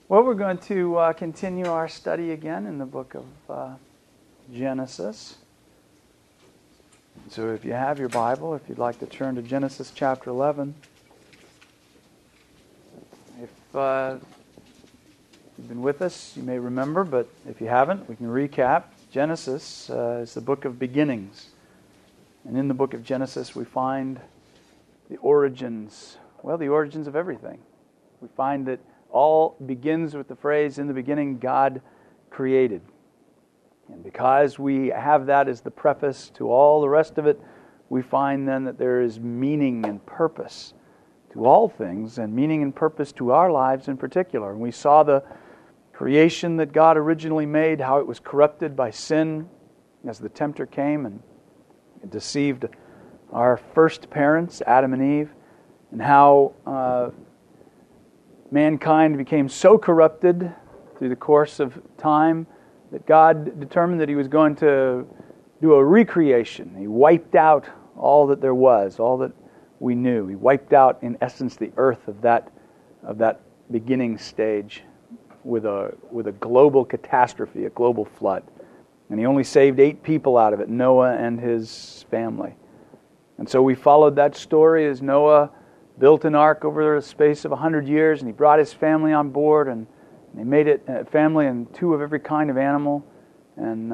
Well, we're going to continue our study again in the book of Genesis. So if you have your Bible, if you'd like to turn to Genesis chapter 11. If you've been with us, you may remember, but if you haven't, we can recap. Genesis is the book of beginnings. And in the book of Genesis, we find the origins of everything. We find that all begins with the phrase, in the beginning, God created. And because we have that as the preface to all the rest of it, we find then that there is meaning and purpose to all things, and meaning and purpose to our lives in particular. And we saw the creation that God originally made, how it was corrupted by sin as the tempter came and deceived our first parents, Adam and Eve, and how mankind became so corrupted through the course of time that God determined that He was going to do a recreation. He wiped out all that there was, all that we knew. He wiped out, in essence, the earth of that beginning stage with a global catastrophe, a global flood. And He only saved 8 people out of it, Noah and his family. And so we followed that story as Noah built an ark over the space of 100 years, and he brought his family on board, and they made it a family and 2 of every kind of animal, and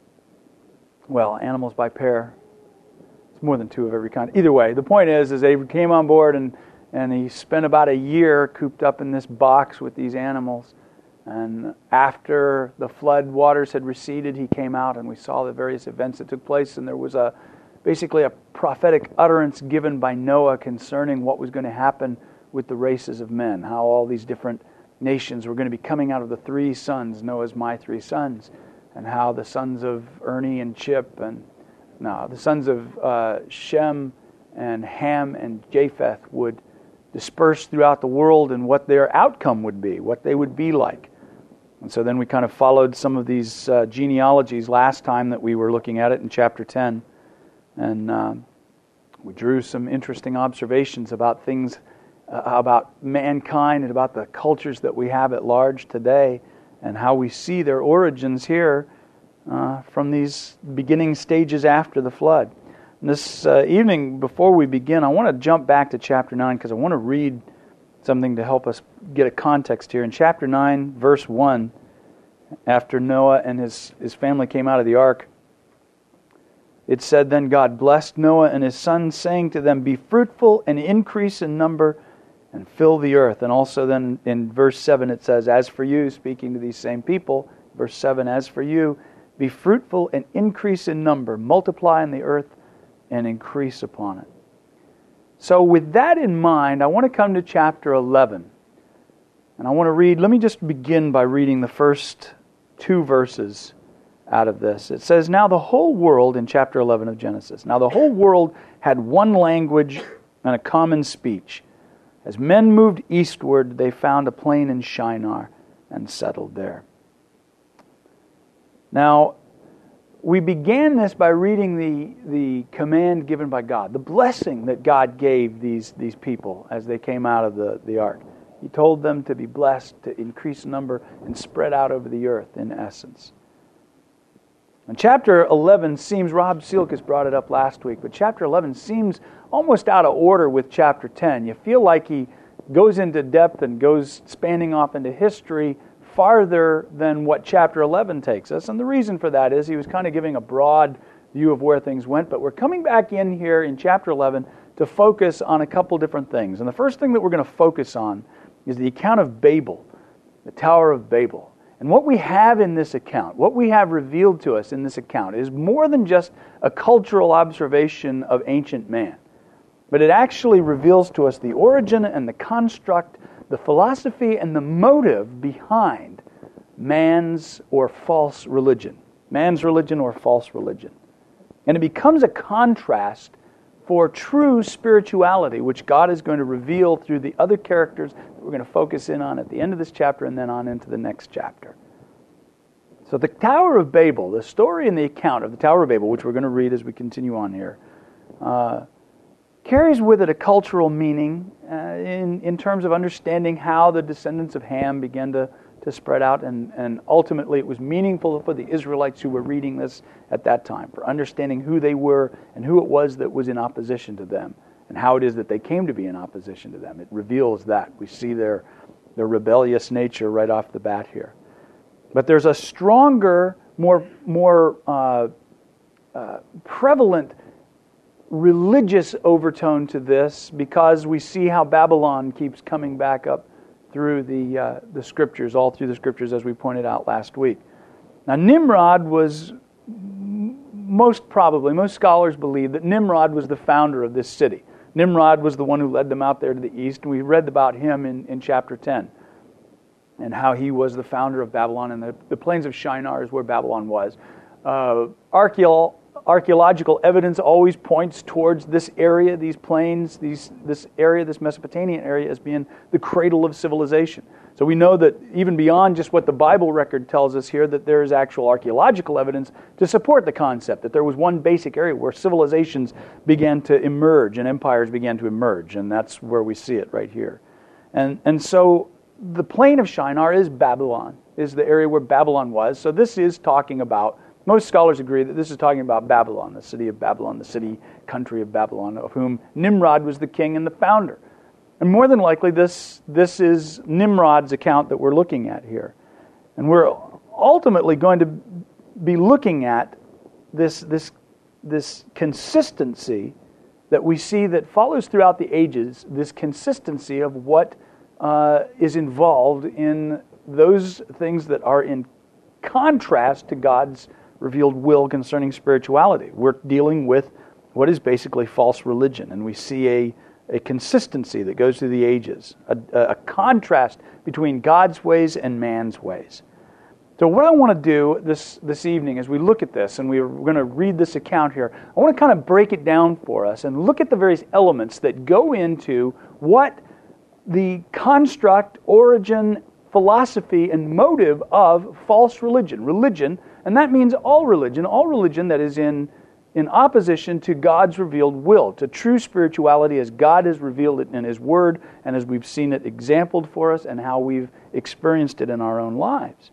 animals by pair. It's more than 2 of every kind. Either way, the point is they came on board, and he spent about a year cooped up in this box with these animals. And after the flood waters had receded, he came out, and we saw the various events that took place, and there was basically a prophetic utterance given by Noah concerning what was going to happen with the races of men, how all these different nations were going to be coming out of the 3 sons, Noah's my 3 sons, and how the sons of Ernie and Chip, the sons of Shem and Ham and Japheth would disperse throughout the world, and what their outcome would be, what they would be like. And so then we kind of followed some of these genealogies last time that we were looking at it in chapter 10. And we drew some interesting observations about things, about mankind and about the cultures that we have at large today, and how we see their origins here from these beginning stages after the flood. And this evening, before we begin, I want to jump back to chapter 9 because I want to read something to help us get a context here. In chapter 9, verse 1, after Noah and his family came out of the ark, it said, "Then God blessed Noah and his sons, saying to them, 'Be fruitful and increase in number and fill the earth.'" And also then in verse 7 it says, "As for you," speaking to these same people, verse 7, "As for you, be fruitful and increase in number, multiply in the earth and increase upon it." So with that in mind, I want to come to chapter 11. And I want to read, let me just begin by reading the first 2 verses out of this. It says, "Now the whole world," in chapter 11 of Genesis, "now the whole world had one language and a common speech. As men moved eastward, they found a plain in Shinar and settled there." Now, we began this by reading the command given by God, the blessing that God gave these people as they came out of the ark. He told them to be blessed, to increase number, and spread out over the earth, in essence. And chapter 11 seems, Rob Seelkis brought it up last week, but chapter 11 seems almost out of order with chapter 10. You feel like he goes into depth and goes spanning off into history farther than what chapter 11 takes us. And the reason for that is he was kind of giving a broad view of where things went, but we're coming back in here in chapter 11 to focus on a couple different things. And the first thing that we're going to focus on is the account of Babel, the Tower of Babel. And what we have in this account, what we have revealed to us in this account, is more than just a cultural observation of ancient man. But it actually reveals to us the origin and the construct, the philosophy and the motive behind man's or false religion. Man's religion or false religion. And it becomes a contrast for true spirituality, which God is going to reveal through the other characters that we're going to focus in on at the end of this chapter and then on into the next chapter. So the Tower of Babel, the story and the account of the Tower of Babel, which we're going to read as we continue on here, carries with it a cultural meaning. in terms of understanding how the descendants of Ham began to spread out, and ultimately it was meaningful for the Israelites who were reading this at that time, for understanding who they were and who it was that was in opposition to them, and how it is that they came to be in opposition to them. It reveals that. We see their rebellious nature right off the bat here. But there's a stronger, more prevalent religious overtone to this, because we see how Babylon keeps coming back up through the Scriptures, all through the Scriptures, as we pointed out last week. Now, Nimrod was, most scholars believe that Nimrod was the founder of this city. Nimrod was the one who led them out there to the east, and we read about him in chapter 10, and how he was the founder of Babylon, and the plains of Shinar is where Babylon was. Archaeological evidence always points towards this area, these plains, this Mesopotamian area, as being the cradle of civilization. So we know that even beyond just what the Bible record tells us here, that there is actual archaeological evidence to support the concept that there was one basic area where civilizations began to emerge and empires began to emerge, and that's where we see it right here. And so the plain of Shinar is Babylon, is the area where Babylon was. So this is talking about, most scholars agree that this is talking about Babylon, the city of Babylon, the city country of Babylon, of whom Nimrod was the king and the founder. And more than likely, this is Nimrod's account that we're looking at here. And we're ultimately going to be looking at this consistency that we see that follows throughout the ages, this consistency of what is involved in those things that are in contrast to God's revealed will concerning spirituality. We're dealing with what is basically false religion, and we see a consistency that goes through the ages, a contrast between God's ways and man's ways. So what I want to do this evening as we look at this, and we're going to read this account here, I want to kind of break it down for us and look at the various elements that go into what the construct, origin, philosophy, and motive of false religion, and that means all religion that is in opposition to God's revealed will, to true spirituality as God has revealed it in His Word, and as we've seen it exampled for us, and how we've experienced it in our own lives.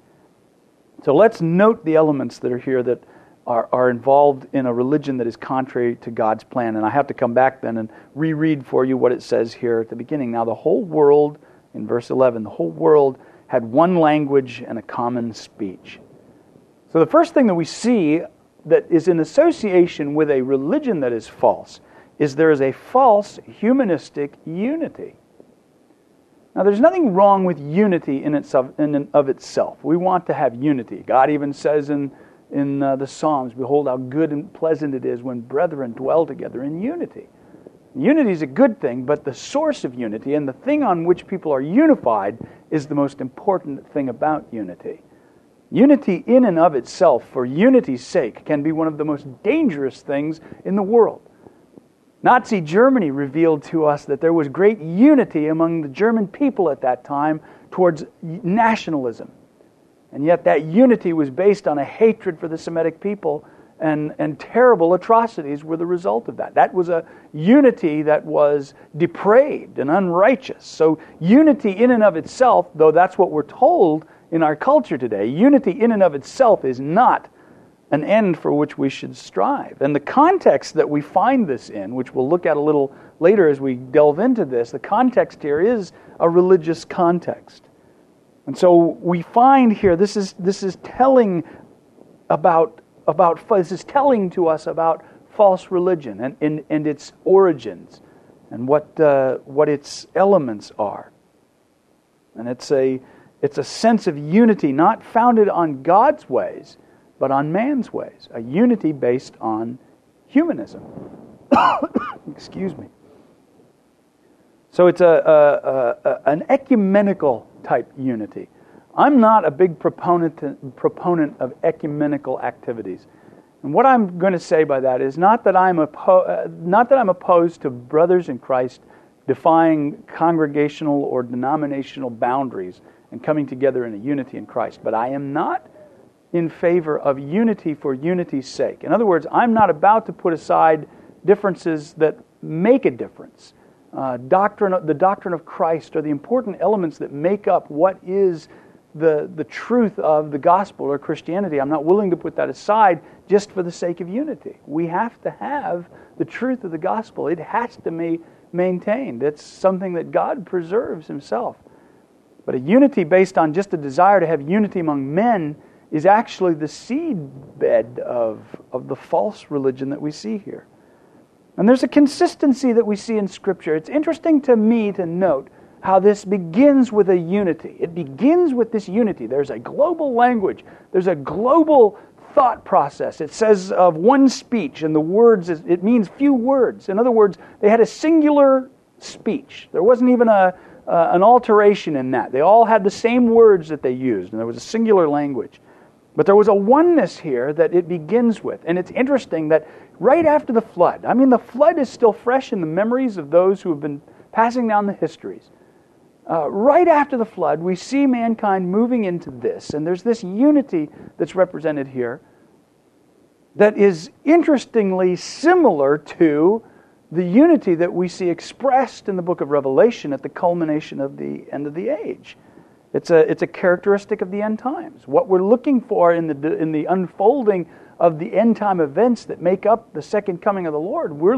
So let's note the elements that are here that are involved in a religion that is contrary to God's plan. And I have to come back then and reread for you what it says here at the beginning. Now the whole world, in verse 11, the whole world had one language and a common speech. So the first thing that we see that is in association with a religion that is false is there is a false humanistic unity. Now there's nothing wrong with unity in and of itself. We want to have unity. God even says in the Psalms, "Behold how good and pleasant it is when brethren dwell together in unity." Unity is a good thing, but the source of unity and the thing on which people are unified is the most important thing about unity. Unity in and of itself, for unity's sake, can be one of the most dangerous things in the world. Nazi Germany revealed to us that there was great unity among the German people at that time towards nationalism. And yet that unity was based on a hatred for the Semitic people, and terrible atrocities were the result of that. That was a unity that was depraved and unrighteous. So unity in and of itself, though that's what we're told in our culture today, unity in and of itself is not an end for which we should strive. And the context that we find this in, which we'll look at a little later as we delve into this, the context here is a religious context. And so we find here this is telling this is telling to us about false religion and its origins and what its elements are. And it's a sense of unity not founded on God's ways, but on man's ways. A unity based on humanism. Excuse me. So it's an ecumenical type unity. I'm not a big proponent of ecumenical activities. And what I'm going to say by that is not that I'm opposed to brothers in Christ defying congregational or denominational boundaries and coming together in a unity in Christ. But I am not in favor of unity for unity's sake. In other words, I'm not about to put aside differences that make a difference. the doctrine of Christ are the important elements that make up what is the truth of the gospel or Christianity. I'm not willing to put that aside just for the sake of unity. We have to have the truth of the gospel. It has to be maintained. It's something that God preserves himself. But a unity based on just a desire to have unity among men is actually the seedbed of the false religion that we see here. And there's a consistency that we see in Scripture. It's interesting to me to note how this begins with a unity. It begins with this unity. There's a global language. There's a global thought process. It says of one speech, and the words, it means few words. In other words, they had a singular speech. There wasn't even an alteration in that. They all had the same words that they used, and there was a singular language. But there was a oneness here that it begins with. And it's interesting that right after the flood, the flood is still fresh in the memories of those who have been passing down the histories. Right after the flood, we see mankind moving into this, and there's this unity that's represented here that is interestingly similar to the unity that we see expressed in the book of Revelation at the culmination of the end of the age. It's a characteristic of the end times. What we're looking for in the unfolding of the end time events that make up the second coming of the Lord, we're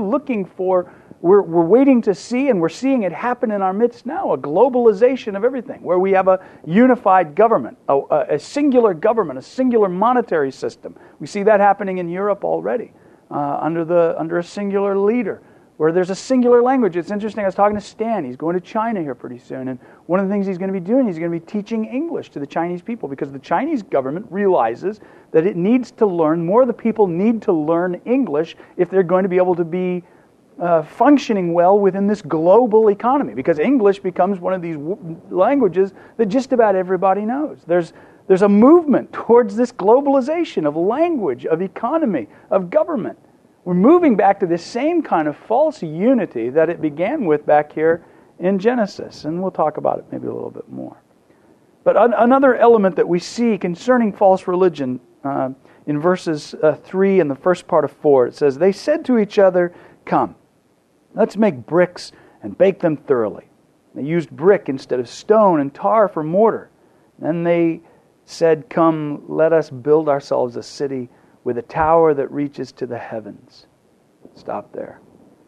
waiting to see, and we're seeing it happen in our midst now, a globalization of everything, where we have a unified government, a singular government, a singular monetary system. We see that happening in Europe already, under a singular leader, where there's a singular language. It's interesting, I was talking to Stan, he's going to China here pretty soon, and one of the things he's going to be doing, he's going to be teaching English to the Chinese people, because the Chinese government realizes that it needs to learn, more of the people need to learn English if they're going to be able to be functioning well within this global economy, because English becomes one of these languages that just about everybody knows. There's a movement towards this globalization of language, of economy, of government. We're moving back to this same kind of false unity that it began with back here in Genesis, and we'll talk about it maybe a little bit more. But another element that we see concerning false religion in verses 3 and the first part of 4, it says, "They said to each other, 'Come, let's make bricks and bake them thoroughly.' They used brick instead of stone and tar for mortar. Then they said, 'Come, let us build ourselves a city with a tower that reaches to the heavens.'" Stop there.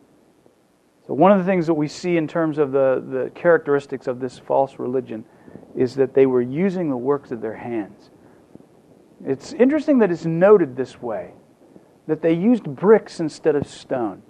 So one of the things that we see in terms of the characteristics of this false religion is that they were using the works of their hands. It's interesting that it's noted this way, that they used bricks instead of stone.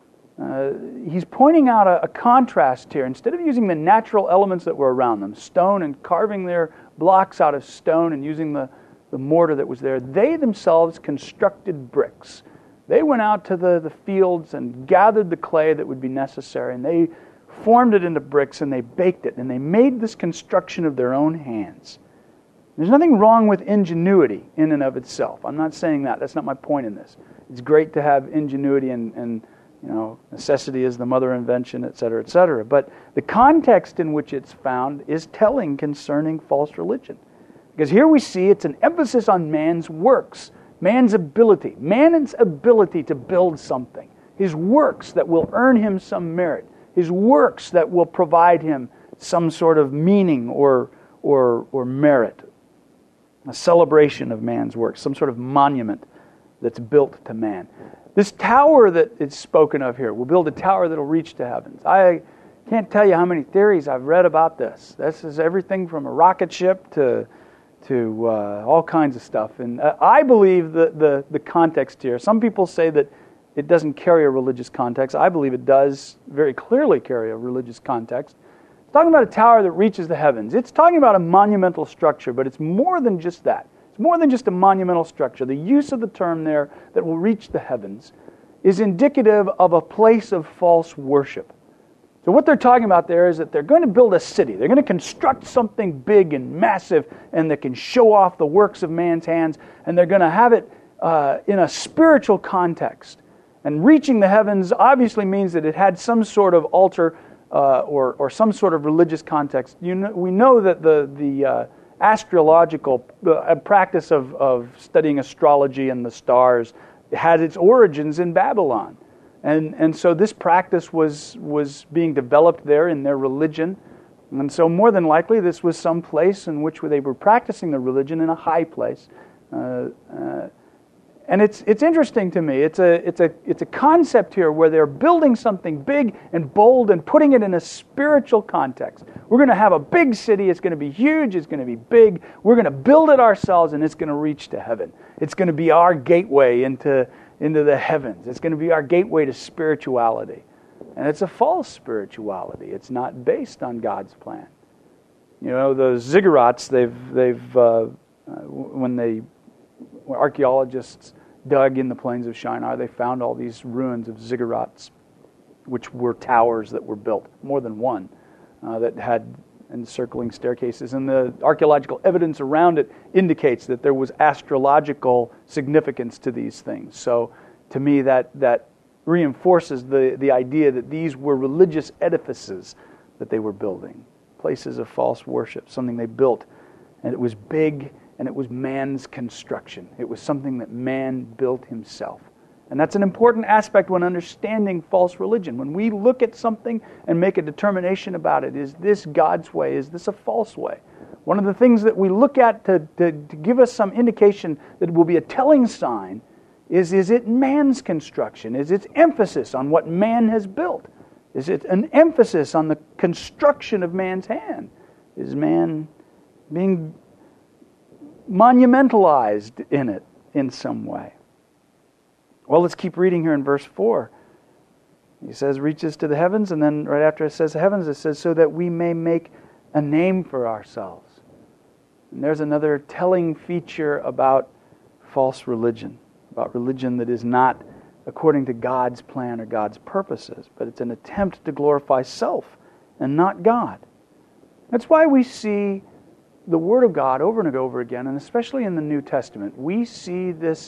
He's pointing out a contrast here. Instead of using the natural elements that were around them, stone, and carving their blocks out of stone and using the mortar that was there, they themselves constructed bricks. They went out to the fields and gathered the clay that would be necessary, and they formed it into bricks, and they baked it, and they made this construction of their own hands. There's nothing wrong with ingenuity in and of itself. I'm not saying that. That's not my point in this. It's great to have ingenuity and necessity is the mother of invention, etc., etc. But the context in which it's found is telling concerning false religion. Because here we see it's an emphasis on man's works, man's ability to build something, his works that will earn him some merit, his works that will provide him some sort of meaning or merit, a celebration of man's works, some sort of monument that's built to man. This tower that is spoken of here, we'll build a tower that will reach to heavens. I can't tell you how many theories I've read about this. This is everything from a rocket ship to all kinds of stuff. And I believe the context here, some people say that it doesn't carry a religious context. I believe it does very clearly carry a religious context. It's talking about a tower that reaches the heavens. It's talking about a monumental structure, but it's more than just that. It's more than just a monumental structure. The use of the term there, that will reach the heavens, is indicative of a place of false worship. So what they're talking about there is that they're going to build a city. They're going to construct something big and massive and that can show off the works of man's hands, and they're going to have it in a spiritual context. And reaching the heavens obviously means that it had some sort of altar or some sort of religious context. We know that the astrological practice of studying astrology and the stars had its origins in Babylon. And so this practice was being developed there in their religion. And so more than likely this was some place in which they were practicing the religion in a high place. And it's interesting to me. It's a concept here where they're building something big and bold and putting it in a spiritual context. We're going to have a big city. It's going to be huge. It's going to be big. We're going to build it ourselves, and it's going to reach to heaven. It's going to be our gateway into the heavens. It's going to be our gateway to spirituality. And it's a false spirituality. It's not based on God's plan. You know, the ziggurats, when archaeologists dug in the plains of Shinar, they found all these ruins of ziggurats, which were towers that were built, more than one, that had encircling staircases. And the archaeological evidence around it indicates that there was astrological significance to these things. So to me, that reinforces the idea that these were religious edifices that they were building, places of false worship, something they built, and it was big, and it was man's construction. It was something that man built himself. And that's an important aspect when understanding false religion. When we look at something and make a determination about it, is this God's way? Is this a false way? One of the things that we look at to give us some indication that will be a telling sign is it man's construction? Is its emphasis on what man has built? Is it an emphasis on the construction of man's hand? Is man being monumentalized in it in some way? Well, let's keep reading here in verse 4. He says, reaches to the heavens, and then right after it says heavens, it says, so that we may make a name for ourselves. And there's another telling feature about false religion, about religion that is not according to God's plan or God's purposes, but it's an attempt to glorify self and not God. That's why we see the Word of God over and over again, and especially in the New Testament, we see this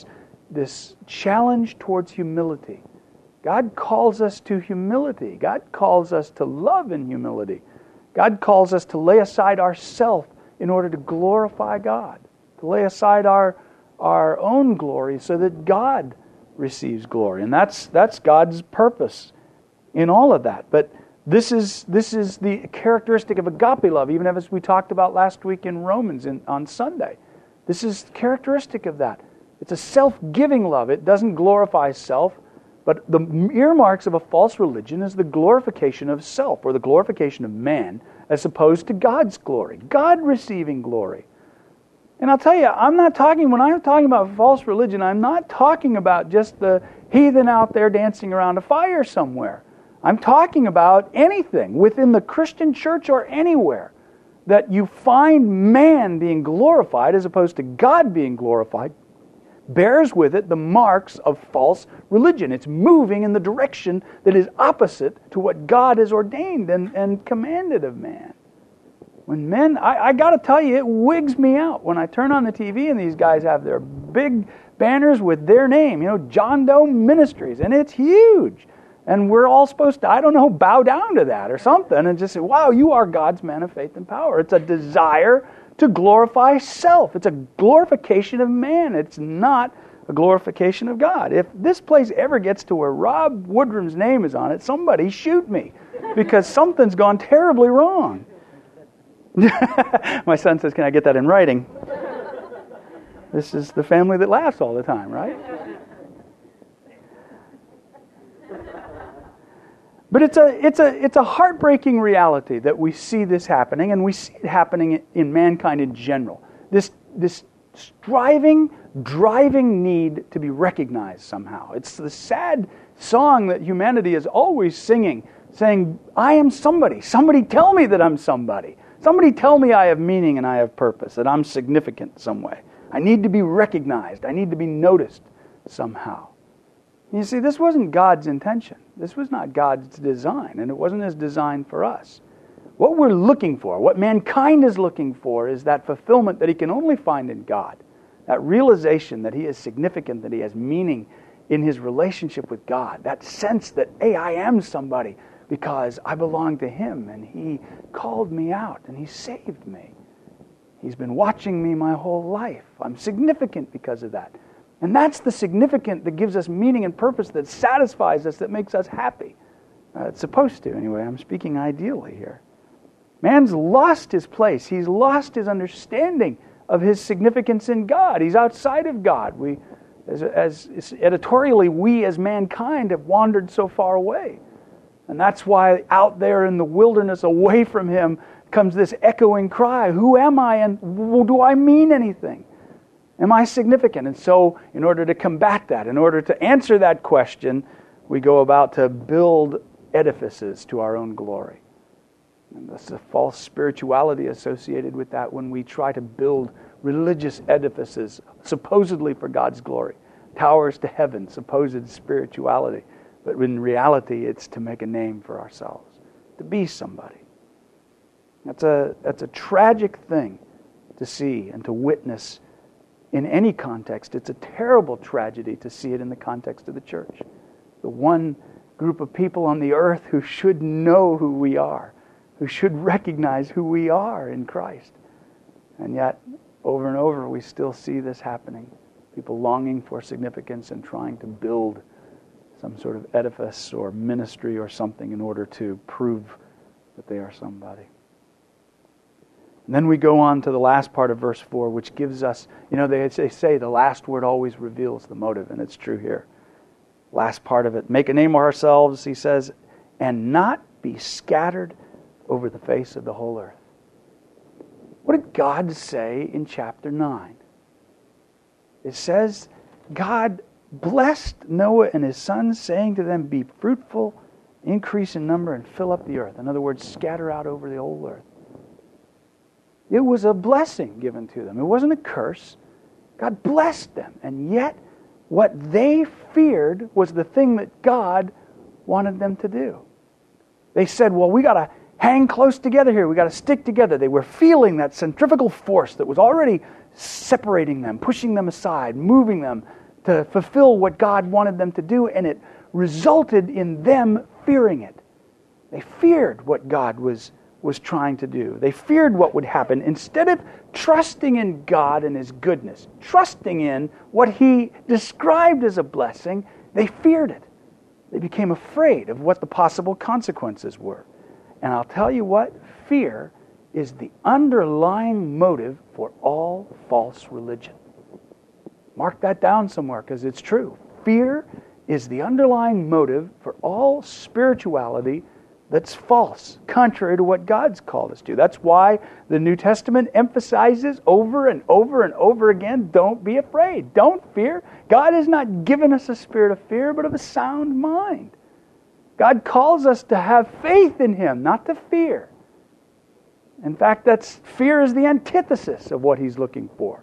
challenge towards humility. God calls us to humility. God calls us to love in humility. God calls us to lay aside ourself in order to glorify God, to lay aside our own glory so that God receives glory. And that's God's purpose in all of that. But this is the characteristic of agape love, even as we talked about last week in Romans on Sunday. This is characteristic of that. It's a self-giving love. It doesn't glorify self, but the earmarks of a false religion is the glorification of self, or the glorification of man, as opposed to God's glory, God receiving glory. And I'll tell you, when I'm talking about false religion, I'm not talking about just the heathen out there dancing around a fire somewhere. I'm talking about anything within the Christian church or anywhere that you find man being glorified as opposed to God being glorified, bears with it the marks of false religion. It's moving in the direction that is opposite to what God has ordained and commanded of man. When men, I got to tell you, it wigs me out when I turn on the TV and these guys have their big banners with their name, John Doe Ministries, and it's huge. And we're all supposed to, bow down to that or something and just say, wow, you are God's man of faith and power. It's a desire to glorify self. It's a glorification of man. It's not a glorification of God. If this place ever gets to where Rob Woodrum's name is on it, somebody shoot me, because something's gone terribly wrong. My son says, can I get that in writing? This is the family that laughs all the time, right? But it's a heartbreaking reality that we see this happening, and we see it happening in mankind in general. This striving, driving need to be recognized somehow. It's the sad song that humanity is always singing, saying, I am somebody. Somebody tell me that I'm somebody. Somebody tell me I have meaning and I have purpose, that I'm significant some way. I need to be recognized. I need to be noticed somehow. You see, this wasn't God's intention. This was not God's design, and it wasn't His design for us. What we're looking for, what mankind is looking for, is that fulfillment that he can only find in God. That realization that he is significant, that he has meaning in his relationship with God. That sense that, hey, I am somebody because I belong to Him, and He called me out, and He saved me. He's been watching me my whole life. I'm significant because of that. And that's the significant that gives us meaning and purpose, that satisfies us, that makes us happy. It's supposed to, anyway. I'm speaking ideally here. Man's lost his place. He's lost his understanding of his significance in God. He's outside of God. As editorially, we as mankind have wandered so far away. And that's why out there in the wilderness, away from Him, comes this echoing cry, who am I and do I mean anything? Am I significant? And so, in order to combat that, in order to answer that question, we go about to build edifices to our own glory. And there's a false spirituality associated with that when we try to build religious edifices, supposedly for God's glory. Towers to heaven, supposed spirituality. But in reality, it's to make a name for ourselves, to be somebody. That's a tragic thing to see and to witness in any context. It's a terrible tragedy to see it in the context of the church. The one group of people on the earth who should know who we are, who should recognize who we are in Christ. And yet, over and over, we still see this happening. People longing for significance and trying to build some sort of edifice or ministry or something in order to prove that they are somebody. And then we go on to the last part of verse 4, which gives us, they say the last word always reveals the motive, and it's true here. Last part of it, make a name of ourselves, he says, and not be scattered over the face of the whole earth. What did God say in chapter 9? It says, God blessed Noah and his sons, saying to them, be fruitful, increase in number, and fill up the earth. In other words, scatter out over the whole earth. It was a blessing given to them. It wasn't a curse. God blessed them. And yet, what they feared was the thing that God wanted them to do. They said, well, we got to hang close together here. We got to stick together. They were feeling that centrifugal force that was already separating them, pushing them aside, moving them to fulfill what God wanted them to do, and it resulted in them fearing it. They feared what God was trying to do. They feared what would happen. Instead of trusting in God and His goodness, trusting in what He described as a blessing, they feared it. They became afraid of what the possible consequences were. And I'll tell you what, fear is the underlying motive for all false religion. Mark that down somewhere because it's true. Fear is the underlying motive for all spirituality that's false, contrary to what God's called us to. That's why the New Testament emphasizes over and over and over again, don't be afraid, don't fear. God has not given us a spirit of fear, but of a sound mind. God calls us to have faith in Him, not to fear. In fact, fear is the antithesis of what He's looking for.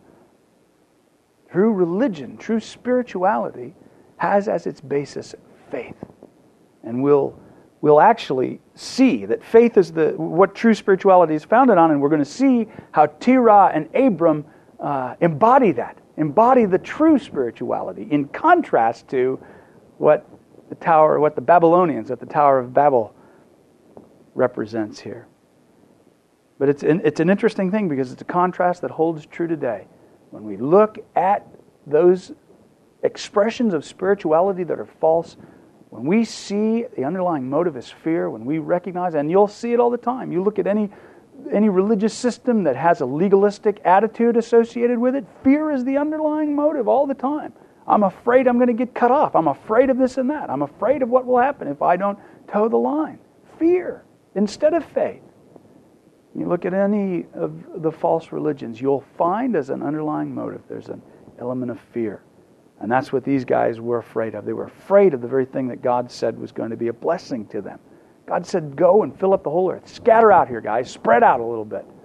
True religion, true spirituality has as its basis faith. And we'll actually see that faith is what true spirituality is founded on, and we're going to see how Terah and Abram embody the true spirituality, in contrast to what the Babylonians at the Tower of Babel represents here. But it's an interesting thing because it's a contrast that holds true today. When we look at those expressions of spirituality that are false, when we see the underlying motive is fear, when we recognize, and you'll see it all the time, you look at any religious system that has a legalistic attitude associated with it, fear is the underlying motive all the time. I'm afraid I'm going to get cut off. I'm afraid of this and that. I'm afraid of what will happen if I don't toe the line. Fear instead of faith. You look at any of the false religions, you'll find as an underlying motive there's an element of fear. And that's what these guys were afraid of. They were afraid of the very thing that God said was going to be a blessing to them. God said, go and fill up the whole earth. Scatter out here, guys. Spread out a little bit.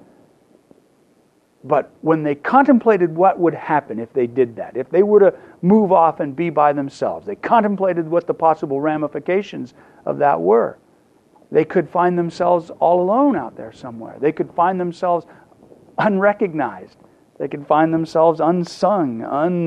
But when they contemplated what would happen if they did that, if they were to move off and be by themselves, they contemplated what the possible ramifications of that were. They could find themselves all alone out there somewhere. They could find themselves unrecognized. They could find themselves unsung,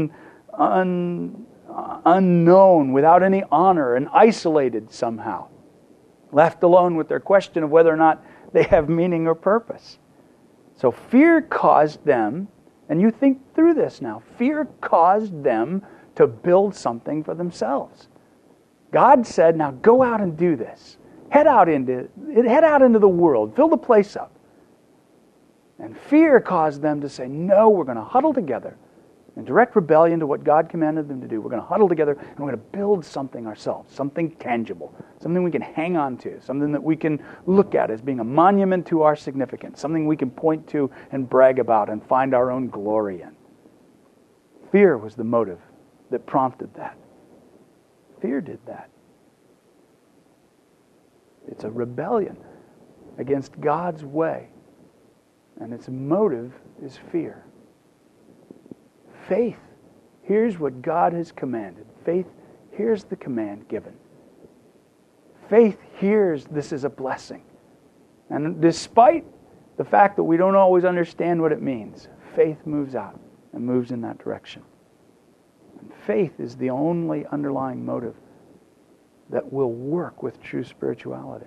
unknown, without any honor, and isolated somehow. Left alone with their question of whether or not they have meaning or purpose. So fear caused them, And you think through this now. Fear caused them to build something for themselves. God said, now go out and do this. Head out into the world. Fill the place up. And fear caused them to say, no, we're going to huddle together in direct rebellion to what God commanded them to do. We're going to huddle together and we're going to build something ourselves, something tangible, something we can hang on to, something that we can look at as being a monument to our significance, something we can point to and brag about and find our own glory in. Fear was the motive that prompted that. Fear did that. It's a rebellion against God's way, and its motive is fear. Faith hears what God has commanded. Faith hears the command given. Faith hears this is a blessing. And despite the fact that we don't always understand what it means, faith moves out and moves in that direction. And faith is the only underlying motive that will work with true spirituality.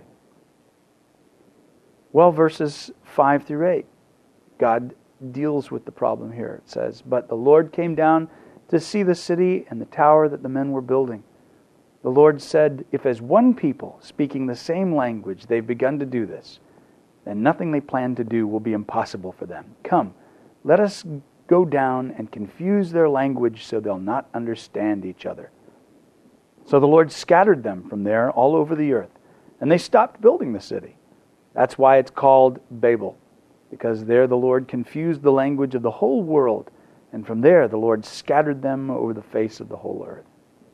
Well, verses 5 through 8, God deals with the problem here. It says, but the Lord came down to see the city and the tower that the men were building. The Lord said, if as one people speaking the same language they've begun to do this, then nothing they plan to do will be impossible for them. Come, let us go down and confuse their language so they'll not understand each other. So the Lord scattered them from there all over the earth, and they stopped building the city. That's why it's called Babel, because there the Lord confused the language of the whole world, and from there the Lord scattered them over the face of the whole earth.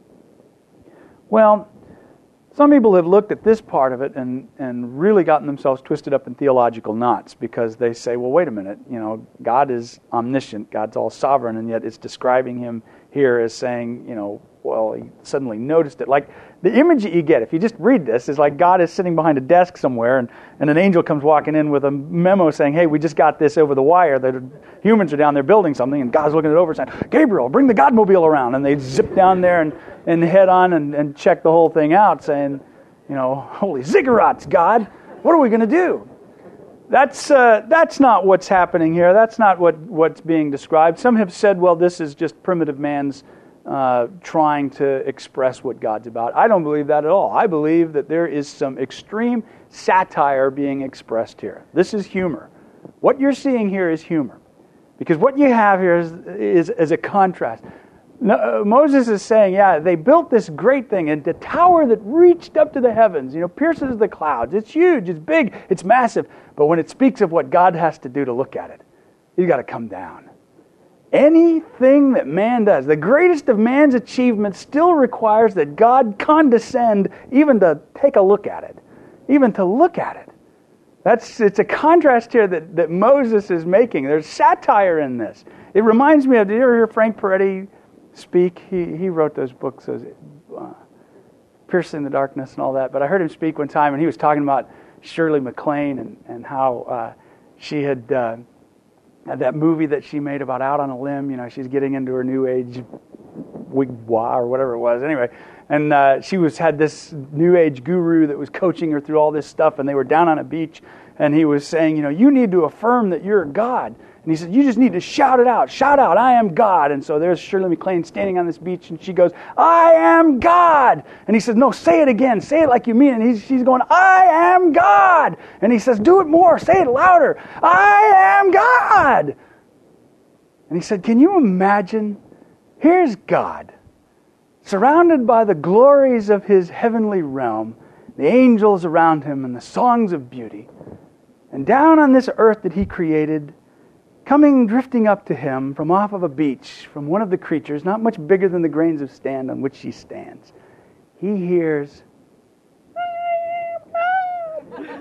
Well, some people have looked at this part of it and really gotten themselves twisted up in theological knots, because they say, well, wait a minute, God is omniscient, God's all sovereign, and yet it's describing him here as saying, well, he suddenly noticed it. Like, the image that you get, if you just read this, is like God is sitting behind a desk somewhere, and an angel comes walking in with a memo saying, hey, we just got this over the wire. The humans are down there building something, and God's looking it over saying, Gabriel, bring the Godmobile around. And they zip down there and head on and check the whole thing out, saying, holy ziggurats, God, what are we going to do? That's not what's happening here. That's not what's being described. Some have said, well, this is just primitive man's trying to express what God's about. I don't believe that at all. I believe that there is some extreme satire being expressed here. This is humor. What you're seeing here is humor. Because what you have here is a contrast. Moses is saying, they built this great thing, and the tower that reached up to the heavens, pierces the clouds. It's huge, it's big, it's massive. But when it speaks of what God has to do to look at it, he's got to come down. Anything that man does, the greatest of man's achievements, still requires that God condescend even to take a look at it, even to look at it. It's a contrast here that Moses is making. There's satire in this. It reminds me of, did you ever hear Frank Peretti speak? He wrote those books, Piercing the Darkness and all that. But I heard him speak one time, and he was talking about Shirley MacLaine and how she had that movie that she made about Out on a Limb. She's getting into her new age wigwa or whatever it was. Anyway, and she had this new age guru that was coaching her through all this stuff, and they were down on a beach, and he was saying, you need to affirm that you're God. And he said, you just need to shout it out. Shout out, I am God. And so there's Shirley MacLaine standing on this beach, and she goes, I am God. And he says, no, say it again. Say it like you mean it. And she's going, I am God. And he says, do it more. Say it louder. I am God. And he said, can you imagine? Here's God, surrounded by the glories of his heavenly realm, the angels around him and the songs of beauty. And down on this earth that he created, coming drifting up to him from off of a beach, from one of the creatures, not much bigger than the grains of sand on which he stands, he hears, I am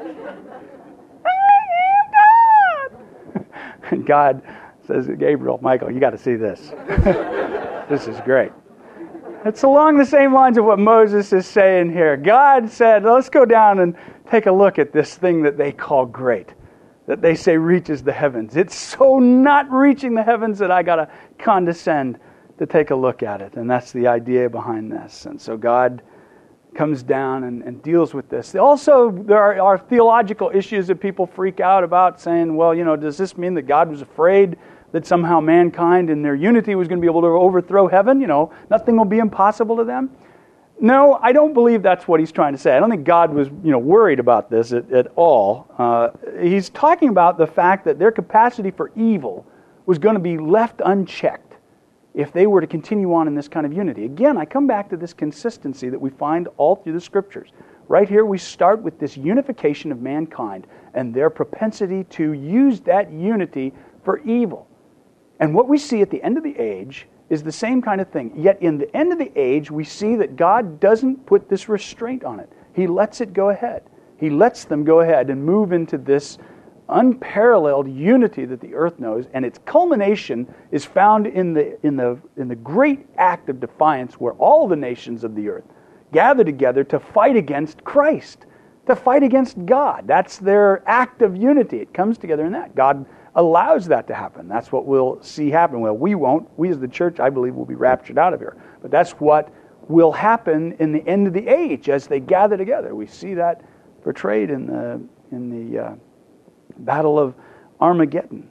God. And God says, Gabriel, Michael, you got to see this. This is great. It's along the same lines of what Moses is saying here. God said, let's go down and take a look at this thing that they call great, that they say reaches the heavens. It's so not reaching the heavens that I got to condescend to take a look at it. And that's the idea behind this. And so God comes down and deals with this. Also, there are theological issues that people freak out about, saying, well, does this mean that God was afraid that somehow mankind in their unity was going to be able to overthrow heaven. Nothing will be impossible to them. No, I don't believe that's what he's trying to say. I don't think God was, worried about this at all. He's talking about the fact that their capacity for evil was going to be left unchecked if they were to continue on in this kind of unity. Again, I come back to this consistency that we find all through the Scriptures. Right here we start with this unification of mankind and their propensity to use that unity for evil. And what we see at the end of the age is the same kind of thing. Yet in the end of the age, we see that God doesn't put this restraint on it. He lets it go ahead. He lets them go ahead and move into this unparalleled unity that the earth knows, and its culmination is found in the great act of defiance where all the nations of the earth gather together to fight against Christ, to fight against God. That's their act of unity. It comes together in that. God allows that to happen. That's what we'll see happen. Well, we won't. We as the church, I believe, will be raptured out of here. But that's what will happen in the end of the age as they gather together. We see that portrayed in the Battle of Armageddon.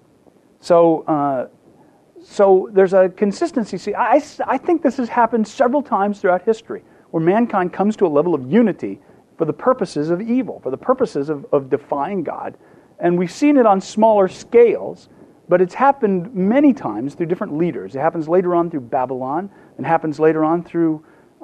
So there's a consistency. See, I think this has happened several times throughout history, where mankind comes to a level of unity for the purposes of evil, for the purposes of defying God. And we've seen it on smaller scales, but it's happened many times through different leaders. It happens later on through Babylon, and happens later on through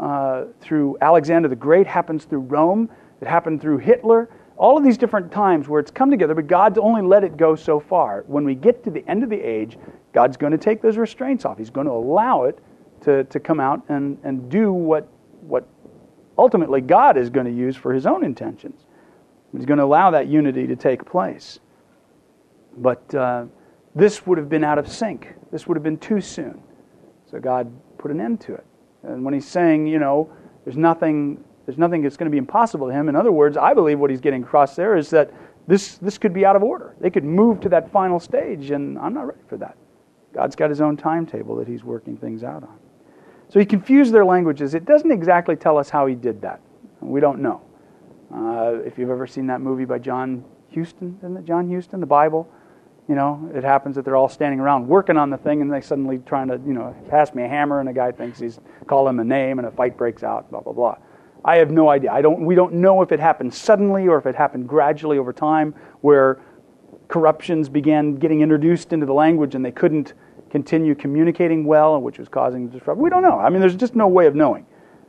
Alexander the Great, happens through Rome, it happened through Hitler. All of these different times where it's come together, but God's only let it go so far. When we get to the end of the age, God's going to take those restraints off. He's going to allow it to come out and do what ultimately God is going to use for His own intentions. He's going to allow that unity to take place. But this would have been out of sync. This would have been too soon. So God put an end to it. And when He's saying, there's nothing that's going to be impossible to Him, in other words, I believe what He's getting across there is that this could be out of order. They could move to that final stage, and I'm not ready for that. God's got His own timetable that He's working things out on. So He confused their languages. It doesn't exactly tell us how He did that. We don't know. If you've ever seen that movie by John Huston, isn't it John Huston, The Bible? It happens that they're all standing around working on the thing, and they suddenly trying to, pass me a hammer, and the guy thinks he's called him a name, and a fight breaks out, blah, blah, blah. I have no idea. We don't know if it happened suddenly or if it happened gradually over time, where corruptions began getting introduced into the language and they couldn't continue communicating well, which was causing disruption. We don't know. I mean, there's just no way of knowing.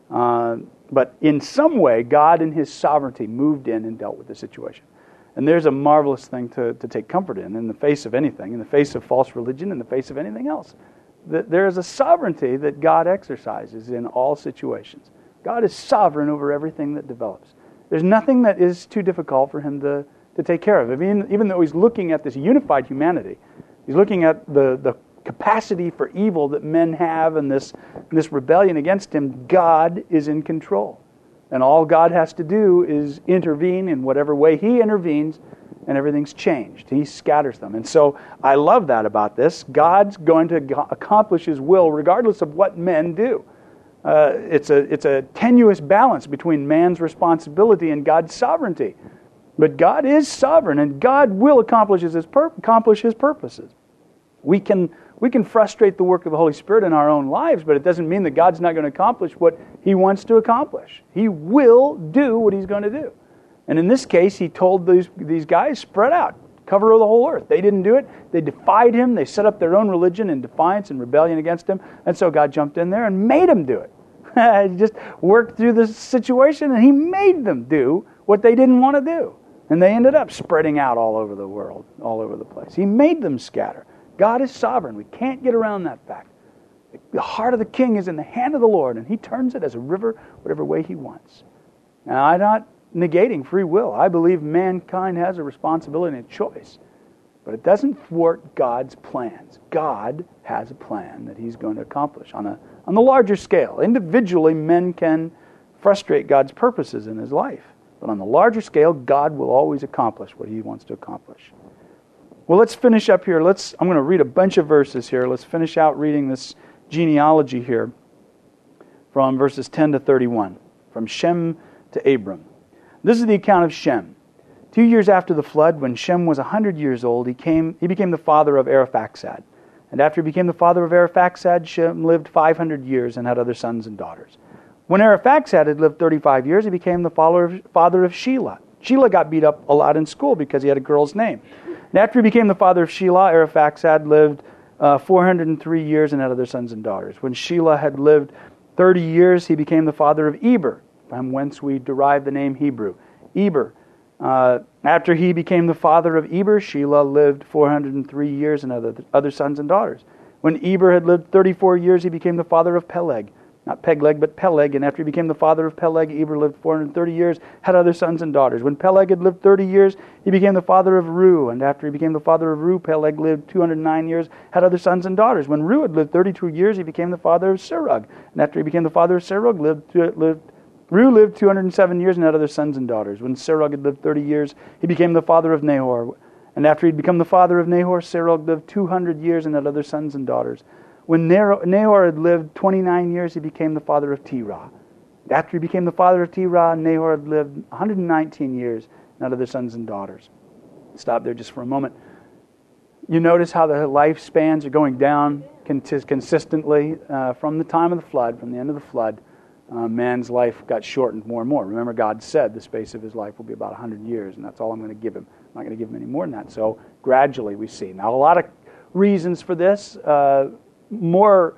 But in some way, God in His sovereignty moved in and dealt with the situation. And there's a marvelous thing to take comfort in the face of anything, in the face of false religion, in the face of anything else. That there is a sovereignty that God exercises in all situations. God is sovereign over everything that develops. There's nothing that is too difficult for Him to take care of. Even though He's looking at this unified humanity, He's looking at the capacity for evil that men have and this rebellion against Him. God is in control. And all God has to do is intervene in whatever way He intervenes, and everything's changed. He scatters them. And so I love that about this. God's going to accomplish His will regardless of what men do. It's a tenuous balance between man's responsibility and God's sovereignty. But God is sovereign, and God will accomplish His purposes. We can frustrate the work of the Holy Spirit in our own lives, but it doesn't mean that God's not going to accomplish what He wants to accomplish. He will do what He's going to do. And in this case, He told these guys, spread out, cover the whole earth. They didn't do it. They defied Him. They set up their own religion in defiance and rebellion against Him. And so God jumped in there and made them do it. He just worked through the situation, and He made them do what they didn't want to do. And they ended up spreading out all over the world, all over the place. He made them scatter. God is sovereign. We can't get around that fact. The heart of the king is in the hand of the Lord, and He turns it as a river, whatever way He wants. Now, I'm not negating free will. I believe mankind has a responsibility and a choice. But it doesn't thwart God's plans. God has a plan that He's going to accomplish on the larger scale. Individually, men can frustrate God's purposes in His life. But on the larger scale, God will always accomplish what He wants to accomplish. Well, let's finish up here. I'm going to read a bunch of verses here. Let's finish out reading this genealogy here from verses 10 to 31, from Shem to Abram. This is the account of Shem. 2 years after the flood, when Shem was 100 years old, he became the father of Arphaxad. And after he became the father of Arphaxad, Shem lived 500 years and had other sons and daughters. When Arphaxad had lived 35 years, he became the father of Shelah. Shelah got beat up a lot in school because he had a girl's name. And after he became the father of Shelah, Arphaxad lived 403 years and had other sons and daughters. When Shelah had lived 30 years, he became the father of Eber, from whence we derive the name Hebrew. Eber. After he became the father of Eber, Shelah lived 403 years and had other sons and daughters. When Eber had lived 34 years, he became the father of Peleg. Not Pegleg, but Peleg. And after he became the father of Peleg, Eber lived 430 years, had other sons and daughters. When Peleg had lived 30 years, he became the father of Ru. And after he became the father of Ru, Peleg lived 209 years, had other sons and daughters. When Ru had lived 32 years, he became the father of Serug. And after he became the father of Serug, Ru lived 207 years and had other sons and daughters. When Serug had lived 30 years, he became the father of Nahor. And after he'd become the father of Nahor, Serug lived 200 years and had other sons and daughters. When Nahor had lived 29 years, he became the father of Terah. After he became the father of Terah, Nahor had lived 119 years and had other sons and daughters. Stop there just for a moment. You notice how the lifespans are going down consistently from the time of the flood, from the end of the flood. Man's life got shortened more and more. Remember, God said the space of his life will be about 100 years, and that's all I'm going to give him. I'm not going to give him any more than that. So gradually we see. Now, a lot of reasons for this. The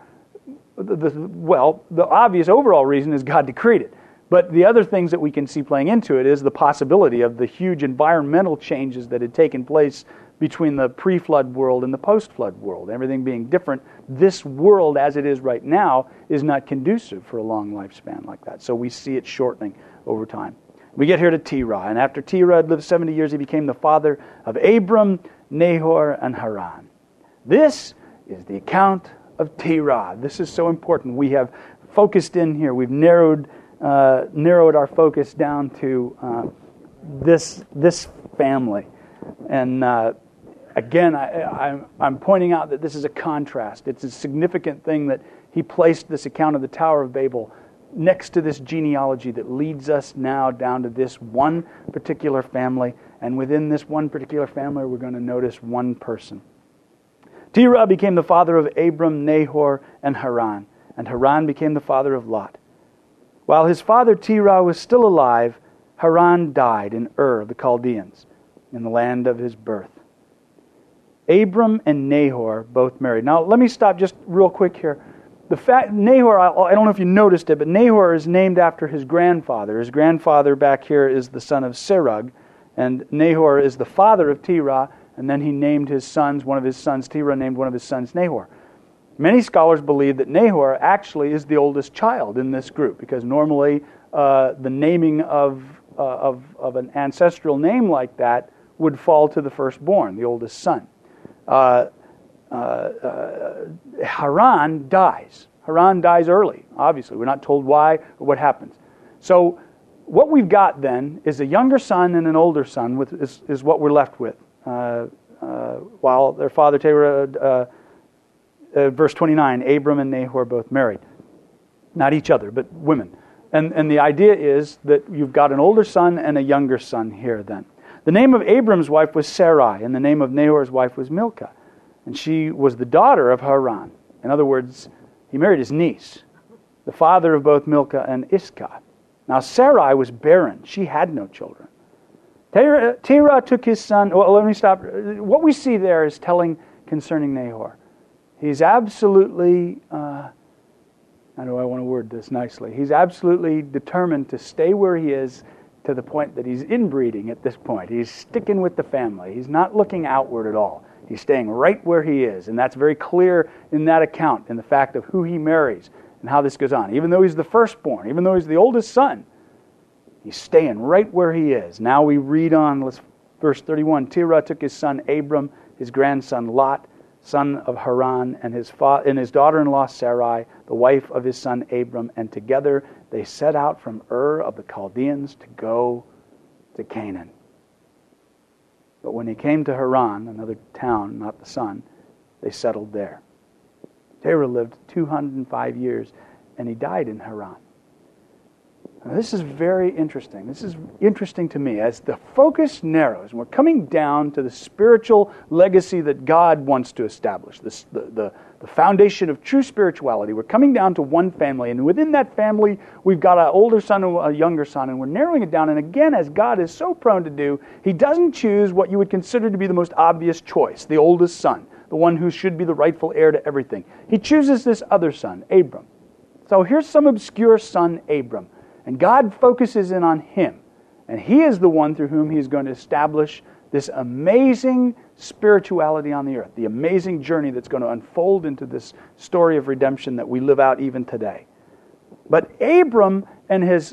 obvious overall reason is God decreed it. But the other things that we can see playing into it is the possibility of the huge environmental changes that had taken place between the pre-flood world and the post-flood world. Everything being different, this world as it is right now is not conducive for a long lifespan like that. So we see it shortening over time. We get here to Terah. And after Terah had lived 70 years, he became the father of Abram, Nahor, and Haran. This is the account of Terah. This is so important. We have focused in here. We've narrowed our focus down to this family. And again, I'm pointing out that this is a contrast. It's a significant thing that he placed this account of the Tower of Babel next to this genealogy that leads us now down to this one particular family. And within this one particular family, we're going to notice one person. Terah became the father of Abram, Nahor, and Haran. And Haran became the father of Lot. While his father Terah was still alive, Haran died in Ur of the Chaldeans, in the land of his birth. Abram and Nahor both married. Now, let me stop just real quick here. The fact Nahor, I don't know if you noticed it, but Nahor is named after his grandfather. His grandfather back here is the son of Serug, and Nahor is the father of Terah, and then he named his sons, one of his sons, Terah named one of his sons Nahor. Many scholars believe that Nahor actually is the oldest child in this group, because normally the naming of an ancestral name like that would fall to the firstborn, the oldest son. Haran dies. Haran dies early, obviously. We're not told why or what happens. So what we've got then is a younger son and an older son is what we're left with. While their father Terah, verse 29, Abram and Nahor both married. Not each other, but women. And the idea is that you've got an older son and a younger son here then. The name of Abram's wife was Sarai, and the name of Nahor's wife was Milcah. And she was the daughter of Haran. In other words, he married his niece, the father of both Milcah and Iscah. Now Sarai was barren. She had no children. Terah took his son... Well, let me stop. What we see there is telling concerning Nahor. He's absolutely... how do I want to word this nicely? He's absolutely determined to stay where he is to the point that he's inbreeding at this point. He's sticking with the family. He's not looking outward at all. He's staying right where he is. And that's very clear in that account, in the fact of who he marries and how this goes on. Even though he's the firstborn, even though he's the oldest son, he's staying right where he is. Now we read on, verse 31. Terah took his son Abram, his grandson Lot, son of Haran, and his daughter-in-law Sarai, the wife of his son Abram, and together they set out from Ur of the Chaldeans to go to Canaan. But when he came to Haran, another town, not the son, they settled there. Terah lived 205 years, and he died in Haran. Now, this is very interesting. This is interesting to me. As the focus narrows, and we're coming down to the spiritual legacy that God wants to establish, the foundation of true spirituality. We're coming down to one family, and within that family, we've got an older son and a younger son, and we're narrowing it down. And again, as God is so prone to do, He doesn't choose what you would consider to be the most obvious choice, the oldest son, the one who should be the rightful heir to everything. He chooses this other son, Abram. So here's some obscure son, Abram. And God focuses in on him. And he is the one through whom He's going to establish this amazing spirituality on the earth, the amazing journey that's going to unfold into this story of redemption that we live out even today. But Abram and his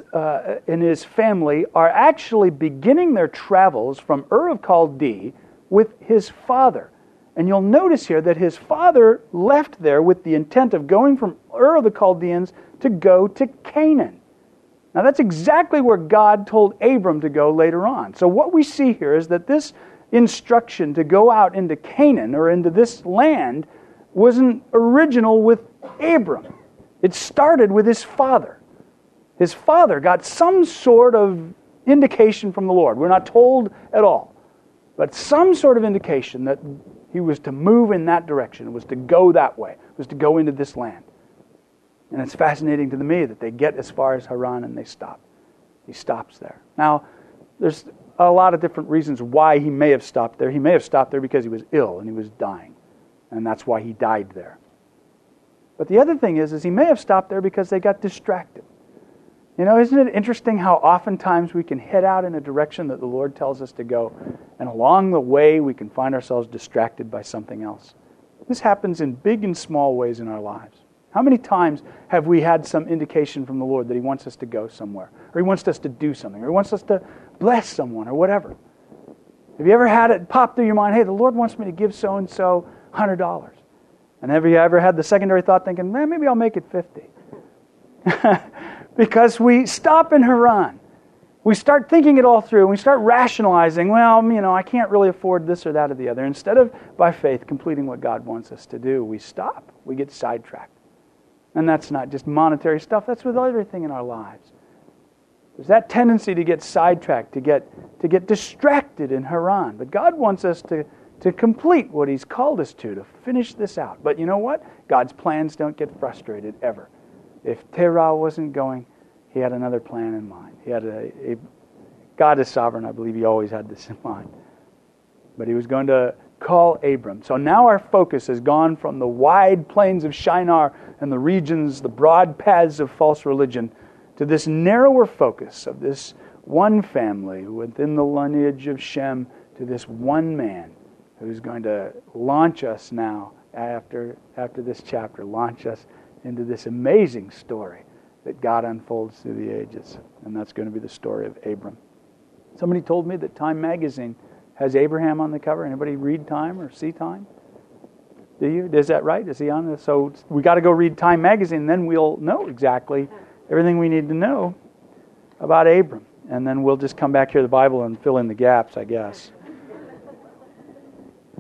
family are actually beginning their travels from Ur of Chaldee with his father. And you'll notice here that his father left there with the intent of going from Ur of the Chaldeans to go to Canaan. Now that's exactly where God told Abram to go later on. So what we see here is that this instruction to go out into Canaan or into this land wasn't original with Abram. It started with his father. His father got some sort of indication from the Lord. We're not told at all. But some sort of indication that he was to move in that direction, was to go that way, was to go into this land. And it's fascinating to me that they get as far as Haran and they stop. He stops there. Now, there's a lot of different reasons why he may have stopped there. He may have stopped there because he was ill and he was dying. And that's why he died there. But the other thing is he may have stopped there because they got distracted. You know, isn't it interesting how oftentimes we can head out in a direction that the Lord tells us to go, and along the way we can find ourselves distracted by something else? This happens in big and small ways in our lives. How many times have we had some indication from the Lord that He wants us to go somewhere, or He wants us to do something, or He wants us to bless someone, or whatever? Have you ever had it pop through your mind, hey, the Lord wants me to give so-and-so $100? And have you ever had the secondary thought thinking, man, maybe I'll make it 50? Because we stop in Haran. We start thinking it all through, and we start rationalizing, well, you know, I can't really afford this or that or the other. Instead of, by faith, completing what God wants us to do, we stop. We get sidetracked. And that's not just monetary stuff. That's with everything in our lives. There's that tendency to get sidetracked, to get distracted in Haran. But God wants us to complete what He's called us to finish this out. But you know what? God's plans don't get frustrated ever. If Terah wasn't going, He had another plan in mind. He had God is sovereign. I believe He always had this in mind. But He was going to call Abram. So now our focus has gone from the wide plains of Shinar and the regions, the broad paths of false religion, to this narrower focus of this one family within the lineage of Shem, to this one man who's going to launch us now, after this chapter, launch us into this amazing story that God unfolds through the ages. And that's going to be the story of Abram. Somebody told me that Time magazine has Abraham on the cover. Anybody read Time or see Time? Do you? Is that right? Is he on this? So we got to go read Time magazine, and then we'll know exactly everything we need to know about Abram. And then we'll just come back here to the Bible and fill in the gaps, I guess.